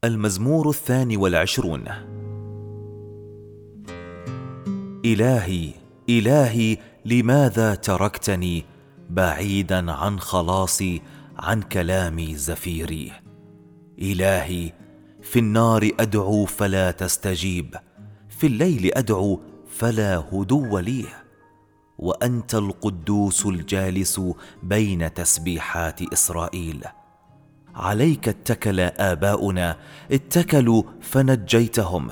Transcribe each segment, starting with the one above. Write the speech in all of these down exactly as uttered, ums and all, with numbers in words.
المزمور الثاني والعشرون. إلهي إلهي لماذا تركتني بعيدا عن خلاصي، عن كلامي زفيري؟ إلهي في النار أدعو فلا تستجيب، في الليل أدعو فلا هدو لي، وأنت القدوس الجالس بين تسبيحات إسرائيل. عليك اتكل آباؤنا، اتكلوا فنجيتهم.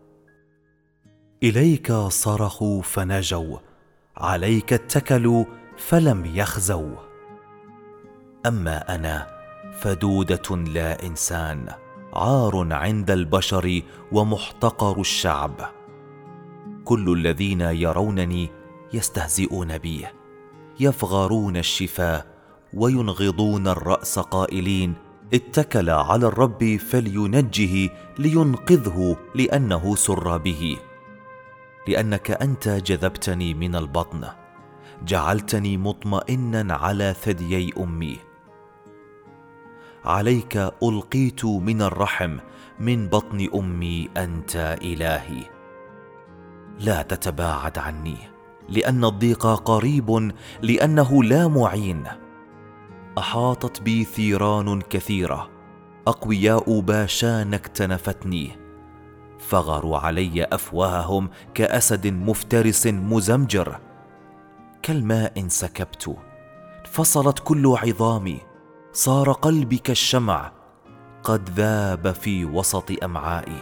إليك صرخوا فنجوا، عليك اتكلوا فلم يخزوا. أما أنا فدودة لا إنسان، عار عند البشر ومحتقر الشعب. كل الذين يرونني يستهزئون بي، يفغرون الشفاه وينغضون الرأس قائلين: اتكل على الرب فلينجه لينقذه، لأنه سر به. لأنك أنت جذبتني من البطن، جعلتني مطمئنا على ثديي أمي. عليك ألقيت من الرحم، من بطن أمي أنت إلهي. لا تتباعد عني، لأن الضيق قريب، لأنه لا معين. أحاطت بي ثيران كثيرة، أقوياء باشان اكتنفتني. فغروا علي أفواههم كأسد مفترس مزمجر. كالماء سكبت، فصلت كل عظامي. صار قلبي كالشمع، قد ذاب في وسط أمعائي.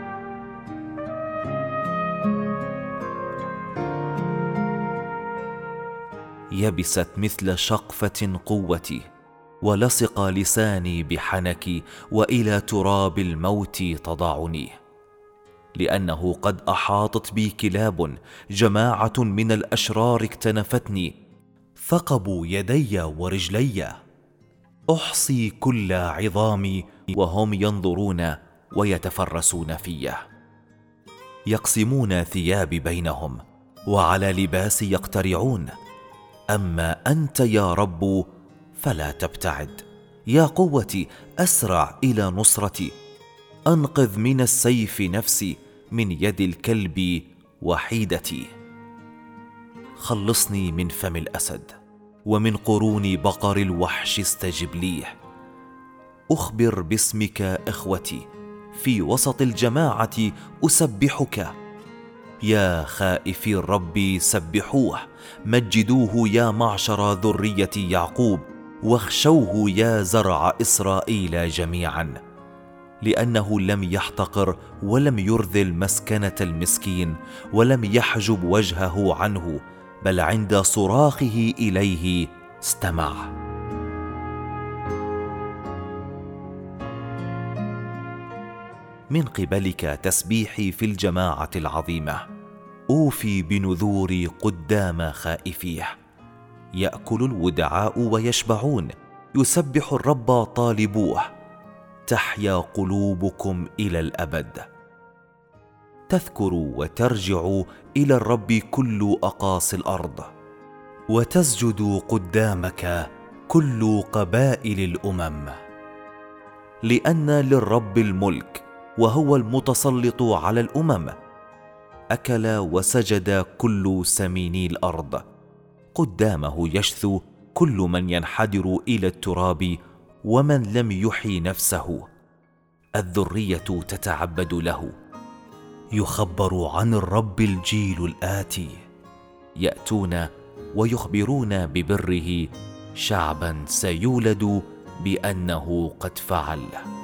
يبست مثل شقفة قوتي، ولصق لساني بحنكي، وإلى تراب الموت تضعني. لأنه قد أحاطت بي كلاب، جماعة من الأشرار اكتنفتني. ثقبوا يدي ورجلي. أحصي كل عظامي وهم ينظرون ويتفرسون في. يقسمون ثيابي بينهم، وعلى لباسي يقترعون. أما أنت يا رب فلا تبتعد، يا قوتي أسرع إلى نصرتي. أنقذ من السيف نفسي، من يد الكلب وحيدتي. خلصني من فم الأسد، ومن قرون بقر الوحش استجب لي. أخبر باسمك إخوتي، في وسط الجماعة أسبحك. يا خائفي الرب سبحوه، مجدوه يا معشر ذرية يعقوب، واخشوه يا زرع إسرائيل جميعا. لأنه لم يحتقر ولم يرذل مسكنة المسكين، ولم يحجب وجهه عنه، بل عند صراخه إليه استمع. من قبلك تسبيحي في الجماعة العظيمة، أوفي بنذوري قدام خائفيه. يأكل الودعاء ويشبعون، يسبح الرب طالبوه. تحيا قلوبكم إلى الأبد. تذكر وترجع إلى الرب كل أقاصي الأرض، وتسجد قدامك كل قبائل الأمم. لأن للرب الملك، وهو المتسلط على الأمم. أكل وسجد كل سميني الأرض. قدامه يشثو كل من ينحدر إلى التراب، ومن لم يحي نفسه. الذرية تتعبد له. يخبر عن الرب الجيل الآتي، يأتون ويخبرون ببره، شعبا سيولد بأنه قد فعل.